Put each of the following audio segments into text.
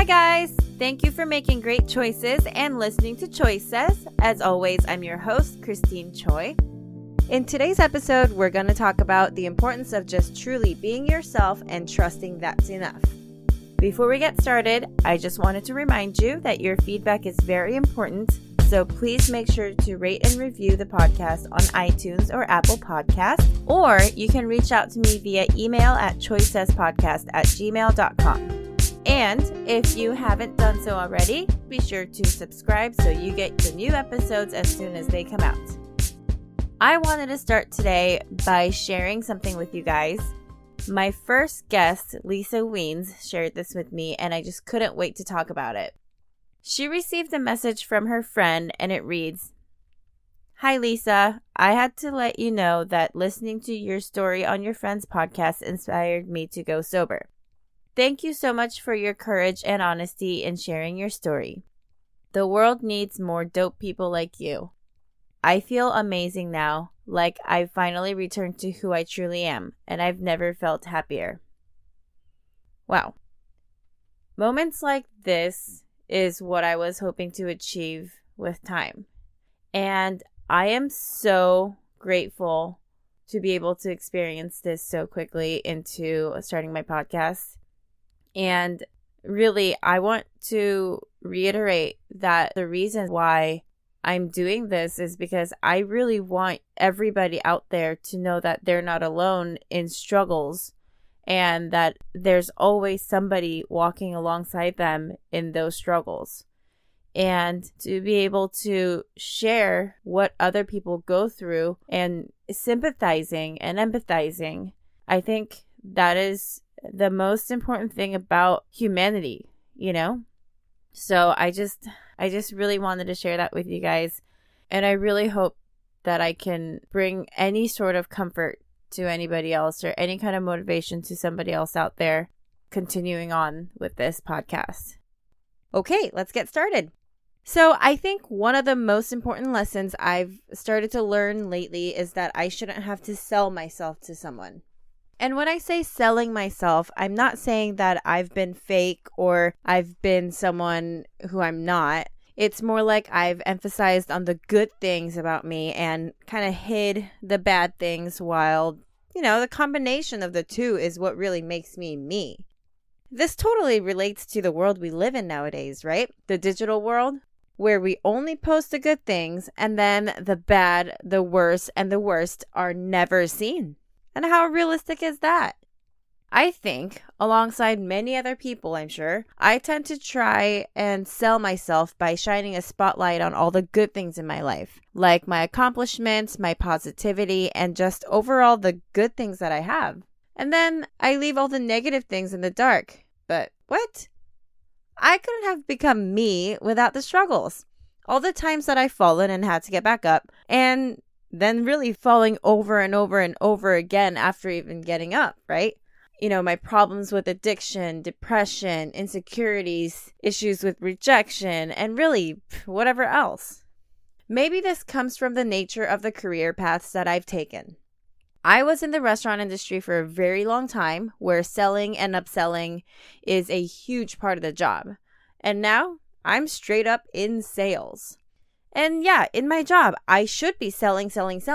guys, thank you for making great choices and listening to Choices. As always, I'm your host, Christine Choi. In today's episode, we're going to talk about the importance of just truly being yourself and trusting that's enough. Before we get started, I just wanted to remind you that your feedback is very important, so please make sure to rate and review the podcast on iTunes or Apple Podcasts, or you can reach out to me via email at choicespodcast@gmail.com. And if you haven't done so already, be sure to subscribe so you get the new episodes as soon as they come out. I wanted to start today by sharing something with you guys. My first guest, Lisa Weens, shared this with me, and I just couldn't wait to talk about it. She received a message from her friend, and it reads, "Hi, Lisa. I had to let you know that listening to your story on your friend's podcast inspired me to go sober. Thank you so much for your courage and honesty in sharing your story. The world needs more dope people like you. I feel amazing now, like I've finally returned to who I truly am, and I've never felt happier." Wow. Moments like this is what I was hoping to achieve with time. And I am so grateful to be able to experience this so quickly into starting my podcast. And really, I want to reiterate that the reason why I'm doing this is because I really want everybody out there to know that they're not alone in struggles and that there's always somebody walking alongside them in those struggles. And to be able to share what other people go through and sympathizing and empathizing, I think that is the most important thing about humanity, you know? So I just really wanted to share that with you guys. And I really hope that I can bring any sort of comfort to anybody else or any kind of motivation to somebody else out there continuing on with this podcast. Okay, let's get started. So I think one of the most important lessons I've started to learn lately is that I shouldn't have to sell myself to someone. And when I say selling myself, I'm not saying that I've been fake or I've been someone who I'm not. It's more like I've emphasized on the good things about me and kind of hid the bad things while, the combination of the two is what really makes me me. This totally relates to the world we live in nowadays, right? The digital world, where we only post the good things and then the bad, the worst, and the worst are never seen. And how realistic is that? I think, alongside many other people, I'm sure, I tend to try and sell myself by shining a spotlight on all the good things in my life, like my accomplishments, my positivity, and just overall the good things that I have. And then I leave all the negative things in the dark. But what? I couldn't have become me without the struggles. All the times that I've fallen and had to get back up, and then really falling over and over and over again after even getting up, right? My problems with addiction, depression, insecurities, issues with rejection, and really whatever else. Maybe this comes from the nature of the career paths that I've taken. I was in the restaurant industry for a very long time, where selling and upselling is a huge part of the job. And now I'm straight up in sales. And yeah, in my job, I should be selling.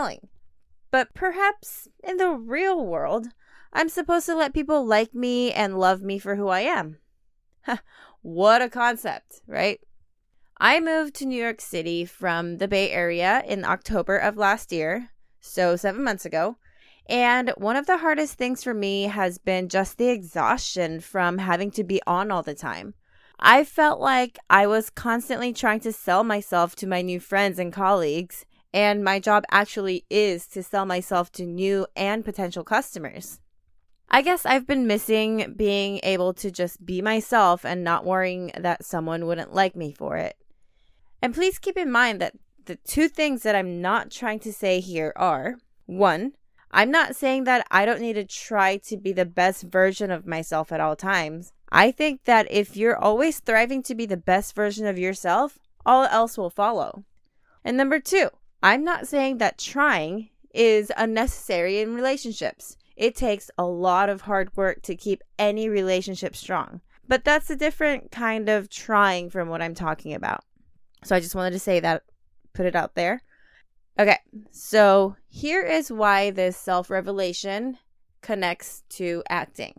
But perhaps in the real world, I'm supposed to let people like me and love me for who I am. What a concept, right? I moved to New York City from the Bay Area in October of last year, so 7 months ago. And one of the hardest things for me has been just the exhaustion from having to be on all the time. I felt like I was constantly trying to sell myself to my new friends and colleagues, and my job actually is to sell myself to new and potential customers. I guess I've been missing being able to just be myself and not worrying that someone wouldn't like me for it. And please keep in mind that the two things that I'm not trying to say here are, one, I'm not saying that I don't need to try to be the best version of myself at all times. I think that if you're always thriving to be the best version of yourself, all else will follow. And number two, I'm not saying that trying is unnecessary in relationships. It takes a lot of hard work to keep any relationship strong. But that's a different kind of trying from what I'm talking about. So I just wanted to say that, put it out there. Okay, so here is why this self-revelation connects to acting.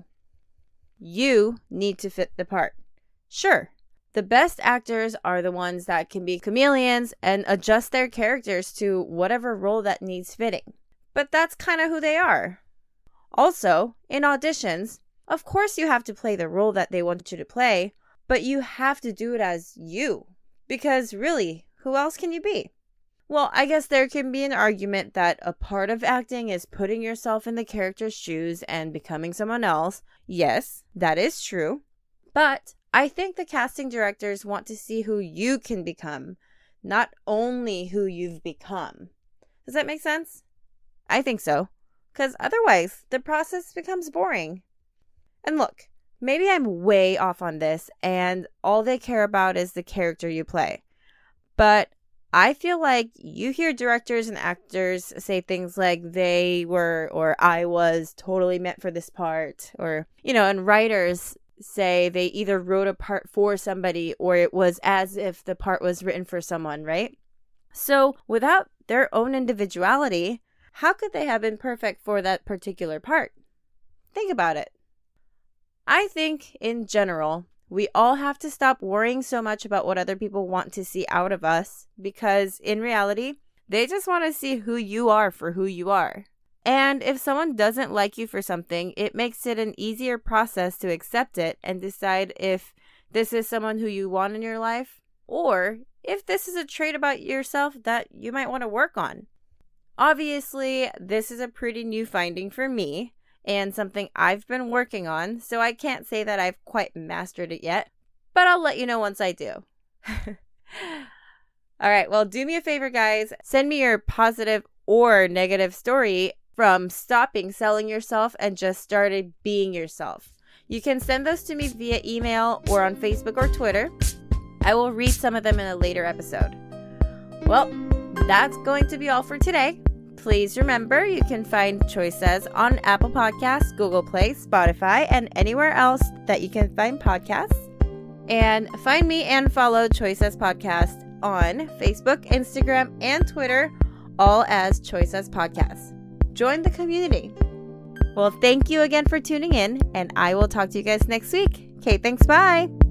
You need to fit the part. Sure, the best actors are the ones that can be chameleons and adjust their characters to whatever role that needs fitting. But that's kind of who they are. Also, in auditions, of course you have to play the role that they want you to play, but you have to do it as you. Because really, who else can you be? Well, I guess there can be an argument that a part of acting is putting yourself in the character's shoes and becoming someone else. Yes, that is true. But I think the casting directors want to see who you can become, not only who you've become. Does that make sense? I think so. Because otherwise, the process becomes boring. And look, maybe I'm way off on this and all they care about is the character you play. But I feel like you hear directors and actors say things like they were or I was totally meant for this part. Or, and writers say they either wrote a part for somebody or it was as if the part was written for someone, right? So without their own individuality, how could they have been perfect for that particular part? Think about it. I think, in general, we all have to stop worrying so much about what other people want to see out of us because, in reality, they just want to see who you are for who you are. And if someone doesn't like you for something, it makes it an easier process to accept it and decide if this is someone who you want in your life or if this is a trait about yourself that you might want to work on. Obviously, this is a pretty new finding for me. And something I've been working on, so I can't say that I've quite mastered it yet, but I'll let you know once I do. All right, well, do me a favor, guys. Send me your positive or negative story from stopping selling yourself and just started being yourself. You can send those to me via email or on Facebook or Twitter. I will read some of them in a later episode. Well, that's going to be all for today. Please remember, you can find Choice Says on Apple Podcasts, Google Play, Spotify, and anywhere else that you can find podcasts. And find me and follow Choice Says Podcast on Facebook, Instagram, and Twitter, all as Choice Says Podcast. Join the community. Well, thank you again for tuning in, and I will talk to you guys next week. Okay, thanks. Bye.